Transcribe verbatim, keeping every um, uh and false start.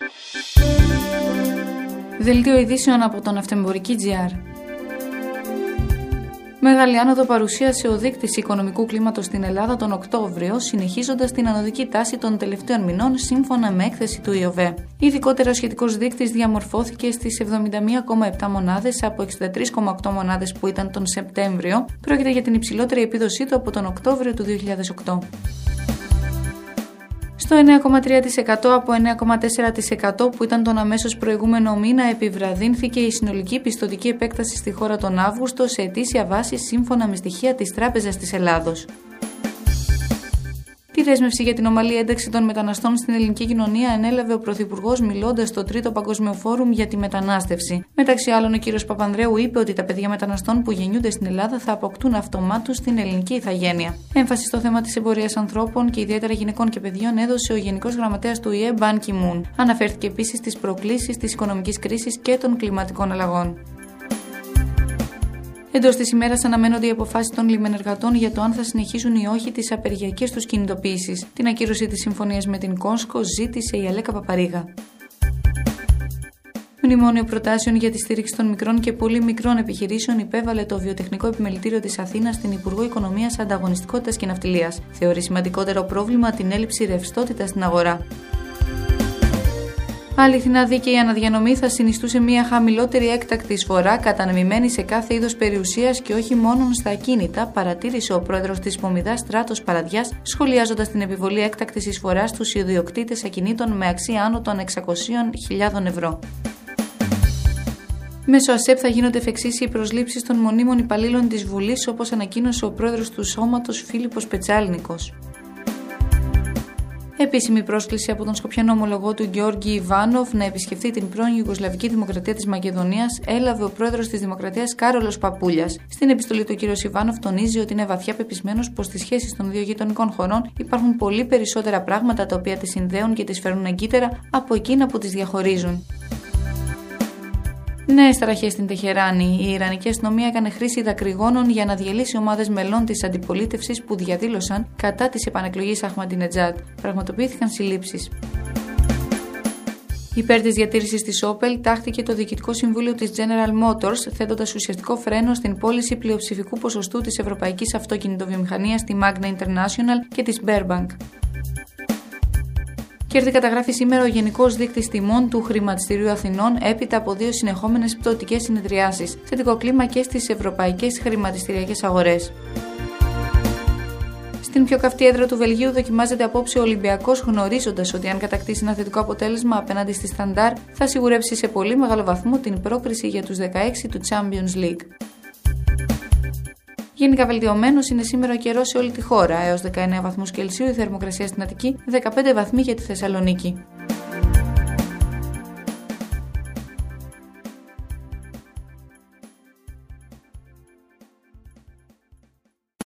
Δελτίο ειδήσεων από τον Ναυτεμπορική τζι αρ. Μεγάλη άνοδο παρουσίασε ο δείκτης οικονομικού κλίματος στην Ελλάδα τον Οκτώβριο, συνεχίζοντας την ανωδική τάση των τελευταίων μηνών, σύμφωνα με έκθεση του ΙΟΒΕ. Ειδικότερα, ο σχετικός δείκτης διαμορφώθηκε στις εβδομήντα μία κόμμα επτά μονάδες από εξήντα τρία κόμμα οκτώ μονάδες που ήταν τον Σεπτέμβριο. Πρόκειται για την υψηλότερη επίδοσή του από τον Οκτώβριο του δύο χιλιάδες οκτώ. Στο εννέα κόμμα τρία τοις εκατό από εννέα κόμμα τέσσερα τοις εκατό που ήταν τον αμέσως προηγούμενο μήνα, επιβραδύνθηκε η συνολική πιστωτική επέκταση στη χώρα τον Αύγουστο σε ετήσια βάση, σύμφωνα με στοιχεία της Τράπεζας της Ελλάδος. Τη δέσμευση για την ομαλή ένταξη των μεταναστών στην ελληνική κοινωνία ανέλαβε ο Πρωθυπουργός, μιλώντας στο Τρίτο Παγκόσμιο Φόρουμ για τη μετανάστευση. Μεταξύ άλλων, ο κ. Παπανδρέου είπε ότι τα παιδιά μεταναστών που γεννιούνται στην Ελλάδα θα αποκτούν αυτομάτως την ελληνική ηθαγένεια. Έμφαση στο θέμα της εμπορίας ανθρώπων και ιδιαίτερα γυναικών και παιδιών έδωσε ο Γενικός Γραμματέας του ΟΗΕ, Μπαν Κι Μουν. Αναφέρθηκε επίσης στις προκλήσεις της οικονομικής κρίσης και των κλιματικών αλλαγών. Εντός της ημέρας αναμένονται οι αποφάσεις των λιμενεργατών για το αν θα συνεχίσουν ή όχι τις απεργιακές τους κινητοποιήσεις. Την ακύρωση της συμφωνίας με την Κόνσκο ζήτησε η Αλέκα Παπαρίγα. Μνημόνιο προτάσεων για τη στήριξη των μικρών και πολύ μικρών επιχειρήσεων υπέβαλε το Βιοτεχνικό Επιμελητήριο της Αθήνας στην Υπουργό Οικονομίας, Ανταγωνιστικότητας και Ναυτιλίας. Θεωρεί σημαντικότερο πρόβλημα την έλλειψη ρευστότητας στην αγορά. Αληθινά δίκαιη αναδιανομή θα συνιστούσε μια χαμηλότερη έκτακτη εισφορά, κατανεμημένη σε κάθε είδος περιουσίας και όχι μόνο στα ακίνητα, παρατήρησε ο πρόεδρος της Πομιδάς Στράτος Παραδιάς, σχολιάζοντας την επιβολή έκτακτης εισφοράς στους ιδιοκτήτες ακινήτων με αξία άνω των εξακόσιες χιλιάδες ευρώ. Μέσω ΑΣΕΠ θα γίνονται εφ' εξής οι προσλήψεις των μονίμων υπαλλήλων της Βουλής, όπως ανακοίνωσε ο πρόεδρος του Σώματος Φίλιππος Πετσάλνικος. Επίσημη πρόσκληση από τον Σκοπιανό ομολογό του Γιώργη Ιβάνοφ να επισκεφθεί την πρώην Ιουγκοσλαβική Δημοκρατία της Μακεδονίας έλαβε ο πρόεδρος της Δημοκρατίας Κάρολος Παπούλιας. Στην επιστολή του ο κ. Ιβάνοφ τονίζει ότι είναι βαθιά πεπισμένος πως στις σχέσεις των δύο γειτονικών χωρών υπάρχουν πολύ περισσότερα πράγματα τα οποία τις συνδέουν και τις φέρνουν εγκύτερα από εκείνα που τις διαχωρίζουν. Νέες ταραχές στην Τεχεράνη. Η Ιρανική αστυνομία έκανε χρήση δακρυγόνων για να διαλύσει ομάδες μελών της αντιπολίτευσης που διαδήλωσαν κατά της επανεκλογής Αχμαντινετζάντ. Πραγματοποιήθηκαν συλλήψεις. Υπέρ της διατήρησης της Opel τάχθηκε το Διοικητικό Συμβούλιο της General Motors, θέτοντας ουσιαστικό φρένο στην πώληση πλειοψηφικού ποσοστού της ευρωπαϊκής αυτοκινητοβιομηχανίας στη Magna International και της Sberbank. Κέρδη καταγράφει σήμερα ο Γενικός Δείκτης Τιμών του Χρηματιστηρίου Αθηνών έπειτα από δύο συνεχόμενες πτωτικές συνεδριάσεις. Θετικό κλίμα και στις ευρωπαϊκές χρηματιστηριακές αγορές. Στην πιο καυτή έδρα του Βελγίου δοκιμάζεται απόψε ο Ολυμπιακός, γνωρίζοντας ότι αν κατακτήσει ένα θετικό αποτέλεσμα απέναντι στη Σταντάρ θα σιγουρεύσει σε πολύ μεγάλο βαθμό την πρόκριση για τους δεκαέξι του Champions League. Γενικά βελτιωμένος είναι σήμερα ο καιρός σε όλη τη χώρα, έως δεκαεννέα βαθμούς Κελσίου η θερμοκρασία στην Αττική, δεκαπέντε βαθμοί για τη Θεσσαλονίκη.